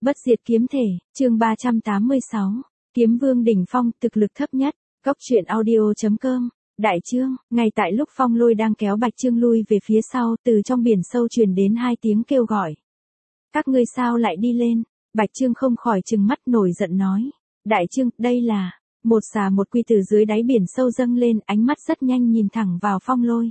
Bất diệt kiếm thể, chương 386. Kiếm vương đỉnh phong, thực lực thấp nhất. Góc truyện audio.com. Đại trương, ngay tại lúc Phong Lôi đang kéo Bạch Trương lui về phía sau, từ trong biển sâu truyền đến hai tiếng kêu gọi. Các ngươi sao lại đi lên? Bạch Trương không khỏi trừng mắt nổi giận nói. Đại trương, đây là... Một xà một quy từ dưới đáy biển sâu dâng lên, ánh mắt rất nhanh nhìn thẳng vào Phong Lôi.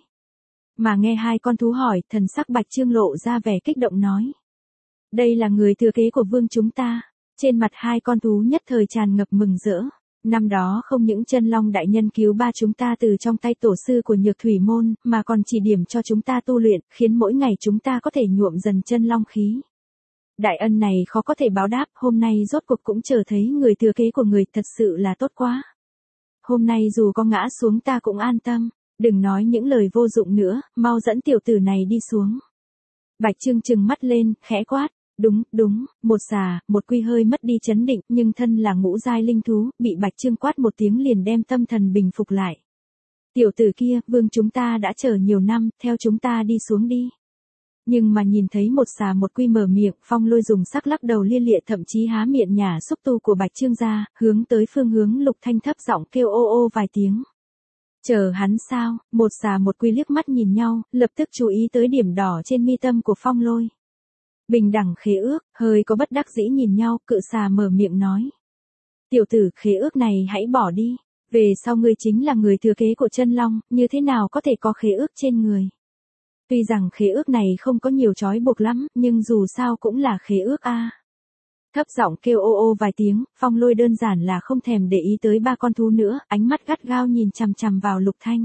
Mà nghe hai con thú hỏi, thần sắc Bạch Trương lộ ra vẻ kích động nói. Đây là người thừa kế của vương chúng ta. Trên mặt hai con thú nhất thời tràn ngập mừng rỡ. Năm đó không những chân long đại nhân cứu ba chúng ta từ trong tay tổ sư của Nhược Thủy Môn, mà còn chỉ điểm cho chúng ta tu luyện, khiến mỗi ngày chúng ta có thể nhuộm dần chân long khí. Đại ân này khó có thể báo đáp, hôm nay rốt cuộc cũng chờ thấy người thừa kế của người, thật sự là tốt quá. Hôm nay dù có ngã xuống ta cũng an tâm, đừng nói những lời vô dụng nữa, mau dẫn tiểu tử này đi xuống. Bạch Trương trừng mắt lên, khẽ quát. Đúng, một xà, một quy hơi mất đi chấn định, nhưng thân là ngũ giai linh thú, bị Bạch Trương quát một tiếng liền đem tâm thần bình phục lại. Tiểu tử kia, vương chúng ta đã chờ nhiều năm, theo chúng ta đi xuống đi. Nhưng mà nhìn thấy một xà một quy mở miệng, Phong Lôi dùng sắc lắc đầu lia lịa, thậm chí há miệng nhả xúc tu của Bạch Trương ra, hướng tới phương hướng Lục Thanh thấp giọng kêu ô ô vài tiếng. Chờ hắn sao? Một xà một quy liếc mắt nhìn nhau, lập tức chú ý tới điểm đỏ trên mi tâm của Phong Lôi. Bình đẳng khế ước, hơi có bất đắc dĩ nhìn nhau, cự xà mở miệng nói. Tiểu tử, khế ước này hãy bỏ đi, về sau ngươi chính là người thừa kế của chân long, như thế nào có thể có khế ước trên người. Tuy rằng khế ước này không có nhiều trói buộc lắm, nhưng dù sao cũng là khế ước a. Thấp giọng kêu ô ô vài tiếng, Phong Lôi đơn giản là không thèm để ý tới ba con thú nữa, ánh mắt gắt gao nhìn chằm chằm vào Lục Thanh.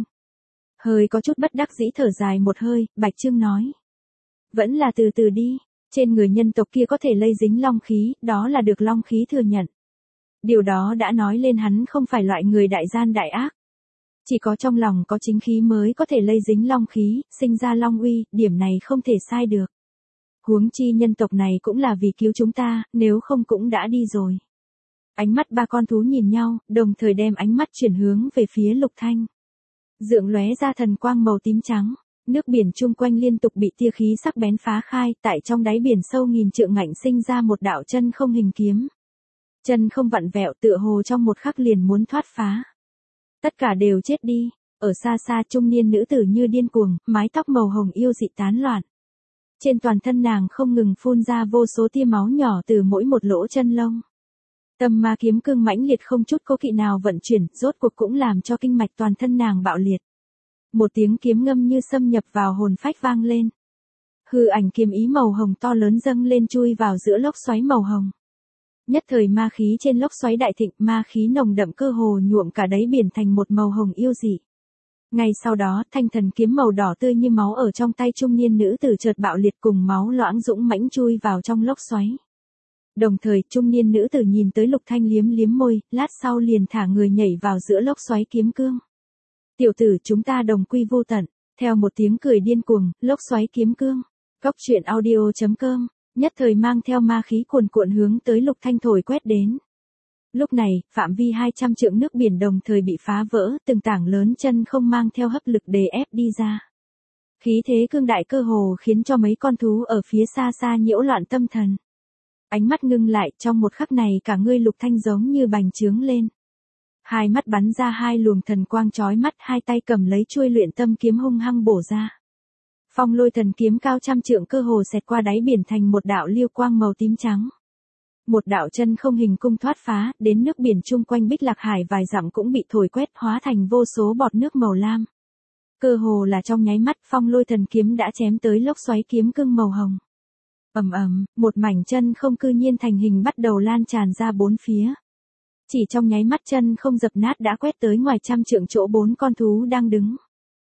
Hơi có chút bất đắc dĩ thở dài một hơi, Bạch Trương nói. Vẫn là từ từ đi. Trên người nhân tộc kia có thể lây dính long khí, đó là được long khí thừa nhận. Điều đó đã nói lên hắn không phải loại người đại gian đại ác. Chỉ có trong lòng có chính khí mới có thể lây dính long khí, sinh ra long uy, điểm này không thể sai được. Huống chi nhân tộc này cũng là vì cứu chúng ta, nếu không cũng đã đi rồi. Ánh mắt ba con thú nhìn nhau, đồng thời đem ánh mắt chuyển hướng về phía Lục Thanh. Dượng lóe ra thần quang màu tím trắng. Nước biển chung quanh liên tục bị tia khí sắc bén phá khai, tại trong đáy biển sâu nghìn trượng ngạnh sinh ra một đạo chân không hình kiếm. Chân không vặn vẹo, tựa hồ trong một khắc liền muốn thoát phá. Tất cả đều chết đi. Ở xa xa trung niên nữ tử như điên cuồng, mái tóc màu hồng yêu dị tán loạn. Trên toàn thân nàng không ngừng phun ra vô số tia máu nhỏ từ mỗi một lỗ chân lông. Tâm ma kiếm cương mãnh liệt không chút cố kỵ nào vận chuyển, rốt cuộc cũng làm cho kinh mạch toàn thân nàng bạo liệt. Một tiếng kiếm ngâm như xâm nhập vào hồn phách vang lên. Hư ảnh kiếm ý màu hồng to lớn dâng lên chui vào giữa lốc xoáy màu hồng. Nhất thời ma khí trên lốc xoáy đại thịnh, ma khí nồng đậm cơ hồ nhuộm cả đáy biển thành một màu hồng yêu dị. Ngay sau đó, thanh thần kiếm màu đỏ tươi như máu ở trong tay trung niên nữ tử chợt bạo liệt cùng máu loãng dũng mãnh chui vào trong lốc xoáy. Đồng thời, trung niên nữ tử nhìn tới Lục Thanh liếm liếm môi, lát sau liền thả người nhảy vào giữa lốc xoáy kiếm cương. Tiểu tử, chúng ta đồng quy vô tận. Theo một tiếng cười điên cuồng, lốc xoáy kiếm cương. Góc truyện audio.com. Nhất thời mang theo ma khí cuồn cuộn hướng tới Lục Thanh thổi quét đến. Lúc này, phạm vi 200 trượng nước biển đồng thời bị phá vỡ, từng tảng lớn chân không mang theo hấp lực đè ép đi ra. Khí thế cương đại cơ hồ khiến cho mấy con thú ở phía xa xa nhiễu loạn tâm thần. Ánh mắt ngưng lại, trong một khắc này cả người Lục Thanh giống như bành trướng lên. Hai mắt bắn ra hai luồng thần quang chói mắt, hai tay cầm lấy chuôi luyện tâm kiếm hung hăng bổ ra. Phong Lôi thần kiếm cao trăm trượng cơ hồ xẹt qua đáy biển thành một đạo liêu quang màu tím trắng. Một đạo chân không hình cung thoát phá, đến nước biển chung quanh Bích Lạc Hải vài dặm cũng bị thổi quét hóa thành vô số bọt nước màu lam. Cơ hồ là trong nháy mắt, Phong Lôi thần kiếm đã chém tới lốc xoáy kiếm cương màu hồng. Ầm ầm, một mảnh chân không cư nhiên thành hình bắt đầu lan tràn ra bốn phía. Chỉ trong nháy mắt chân không dập nát đã quét tới ngoài trăm trượng chỗ bốn con thú đang đứng.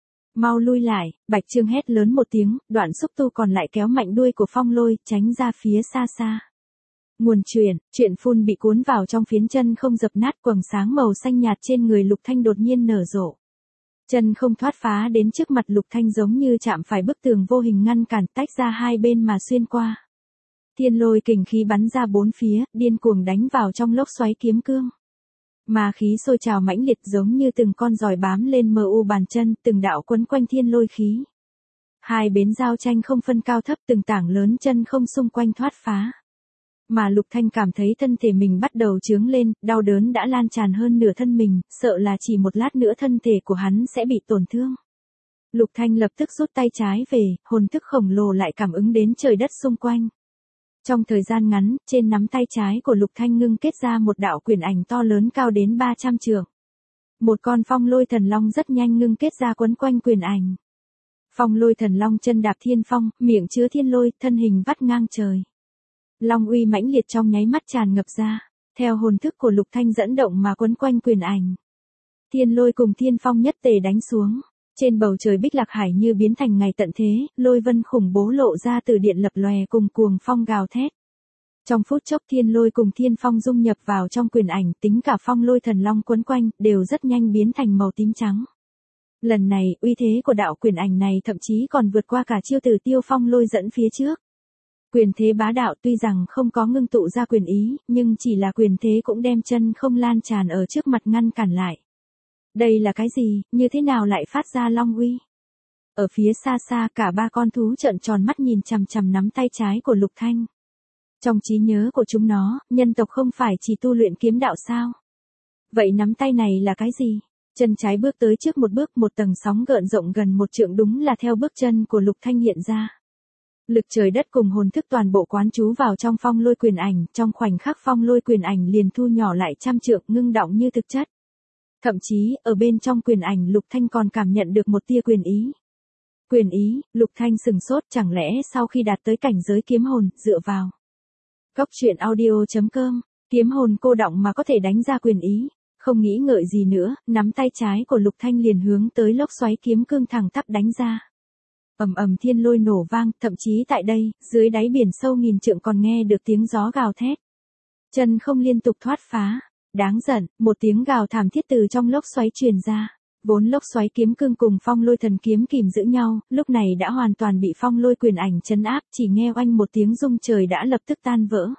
Mau lui lại, Bạch Trương hét lớn một tiếng, đoạn xúc tu còn lại kéo mạnh đuôi của Phong Lôi, tránh ra phía xa xa. Nguồn chuyện phun bị cuốn vào trong phiến chân không dập nát, quầng sáng màu xanh nhạt trên người Lục Thanh đột nhiên nở rộ. Chân không thoát phá đến trước mặt Lục Thanh giống như chạm phải bức tường vô hình ngăn cản, tách ra hai bên mà xuyên qua. Thiên lôi kình khí bắn ra bốn phía, điên cuồng đánh vào trong lốc xoáy kiếm cương. Ma khí sôi trào mãnh liệt giống như từng con giòi bám lên mờ u bàn chân, từng đạo quấn quanh thiên lôi khí. Hai bến giao tranh không phân cao thấp, từng tảng lớn chân không xung quanh thoát phá. Mà Lục Thanh cảm thấy thân thể mình bắt đầu chướng lên, đau đớn đã lan tràn hơn nửa thân mình, sợ là chỉ một lát nữa thân thể của hắn sẽ bị tổn thương. Lục Thanh lập tức rút tay trái về, hồn thức khổng lồ lại cảm ứng đến trời đất xung quanh. Trong thời gian ngắn, trên nắm tay trái của Lục Thanh ngưng kết ra một đạo quyền ảnh to lớn cao đến 300 trượng. Một con phong lôi thần long rất nhanh ngưng kết ra quấn quanh quyền ảnh. Phong lôi thần long chân đạp thiên phong, miệng chứa thiên lôi, thân hình vắt ngang trời. Long uy mãnh liệt trong nháy mắt tràn ngập ra, theo hồn thức của Lục Thanh dẫn động mà quấn quanh quyền ảnh. Thiên lôi cùng thiên phong nhất tề đánh xuống. Trên bầu trời Bích Lạc Hải như biến thành ngày tận thế, lôi vân khủng bố lộ ra từ điện lập lòe cùng cuồng phong gào thét. Trong phút chốc thiên lôi cùng thiên phong dung nhập vào trong quyền ảnh, tính cả phong lôi thần long quấn quanh, đều rất nhanh biến thành màu tím trắng. Lần này, uy thế của đạo quyền ảnh này thậm chí còn vượt qua cả chiêu từ tiêu phong lôi dẫn phía trước. Quyền thế bá đạo tuy rằng không có ngưng tụ ra quyền ý, nhưng chỉ là quyền thế cũng đem chân không lan tràn ở trước mặt ngăn cản lại. Đây là cái gì, như thế nào lại phát ra long uy? Ở phía xa xa cả ba con thú trợn tròn mắt nhìn chằm chằm nắm tay trái của Lục Thanh. Trong trí nhớ của chúng nó, nhân tộc không phải chỉ tu luyện kiếm đạo sao? Vậy nắm tay này là cái gì? Chân trái bước tới trước một bước, một tầng sóng gợn rộng gần 1 trượng đúng là theo bước chân của Lục Thanh hiện ra. Lực trời đất cùng hồn thức toàn bộ quán trú vào trong phong lôi quyền ảnh, trong khoảnh khắc phong lôi quyền ảnh liền thu nhỏ lại 100 trượng ngưng đọng như thực chất. Thậm chí, ở bên trong quyền ảnh Lục Thanh còn cảm nhận được một tia quyền ý. Quyền ý, Lục Thanh sừng sốt, chẳng lẽ sau khi đạt tới cảnh giới kiếm hồn, dựa vào Góc truyện audio.com, kiếm hồn cô đọng mà có thể đánh ra quyền ý, không nghĩ ngợi gì nữa, nắm tay trái của Lục Thanh liền hướng tới lốc xoáy kiếm cương thẳng tắp đánh ra. Ầm ầm thiên lôi nổ vang, thậm chí tại đây, dưới đáy biển sâu nghìn trượng còn nghe được tiếng gió gào thét. Chân không liên tục thoát phá. Đáng giận, một tiếng gào thảm thiết từ trong lốc xoáy truyền ra. Vốn lốc xoáy kiếm cương cùng phong lôi thần kiếm kìm giữ nhau, lúc này đã hoàn toàn bị phong lôi quyền ảnh trấn áp, chỉ nghe oanh một tiếng rung trời đã lập tức tan vỡ.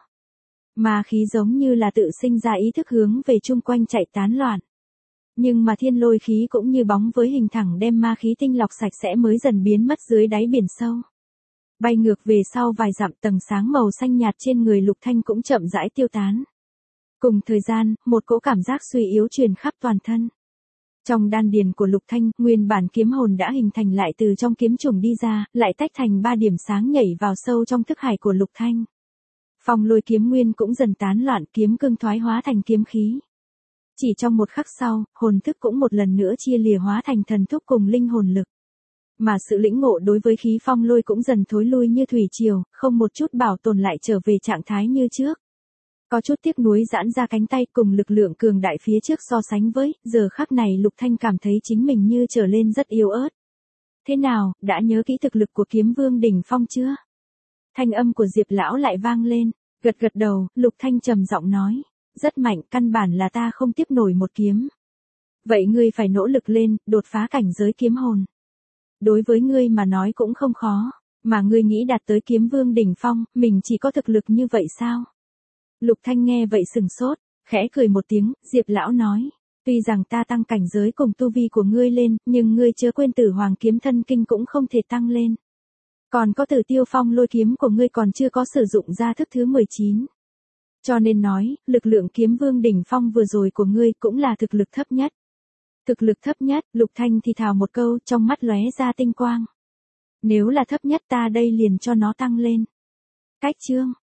Ma khí giống như là tự sinh ra ý thức hướng về chung quanh chạy tán loạn. Nhưng mà thiên lôi khí cũng như bóng với hình thẳng đem ma khí tinh lọc sạch sẽ mới dần biến mất dưới đáy biển sâu. Bay ngược về sau vài dặm, tầng sáng màu xanh nhạt trên người Lục Thanh cũng chậm rãi tiêu tán. Cùng thời gian, một cỗ cảm giác suy yếu truyền khắp toàn thân. Trong đan điền của Lục Thanh, nguyên bản kiếm hồn đã hình thành lại từ trong kiếm trùng đi ra, lại tách thành 3 điểm sáng nhảy vào sâu trong thức hải của Lục Thanh. Phong lôi kiếm nguyên cũng dần tán loạn, kiếm cương thoái hóa thành kiếm khí. Chỉ trong một khắc sau, hồn thức cũng một lần nữa chia lìa hóa thành thần thúc cùng linh hồn lực. Mà sự lĩnh ngộ đối với khí phong lôi cũng dần thối lui như thủy triều, không một chút bảo tồn lại trở về trạng thái như trước. Có chút tiếc nuối giãn ra cánh tay cùng lực lượng cường đại phía trước so sánh với, giờ khắc này Lục Thanh cảm thấy chính mình như trở lên rất yếu ớt. Thế nào, đã nhớ kỹ thực lực của kiếm vương đỉnh phong chưa? Thanh âm của Diệp lão lại vang lên, gật gật đầu, Lục Thanh trầm giọng nói, rất mạnh, căn bản là ta không tiếp nổi một kiếm. Vậy ngươi phải nỗ lực lên, đột phá cảnh giới kiếm hồn. Đối với ngươi mà nói cũng không khó, mà ngươi nghĩ đạt tới kiếm vương đỉnh phong, mình chỉ có thực lực như vậy sao? Lục Thanh nghe vậy sừng sốt, khẽ cười một tiếng, Diệp lão nói, tuy rằng ta tăng cảnh giới cùng tu vi của ngươi lên, nhưng ngươi chưa quên Tử Hoàng kiếm thân kinh cũng không thể tăng lên. Còn có Tử Tiêu Phong lôi kiếm của ngươi còn chưa có sử dụng ra thức thứ 19. Cho nên nói, lực lượng kiếm vương đỉnh phong vừa rồi của ngươi cũng là thực lực thấp nhất. Thực lực thấp nhất, Lục Thanh thì thào một câu, trong mắt lóe ra tinh quang. Nếu là thấp nhất ta đây liền cho nó tăng lên. Cách chương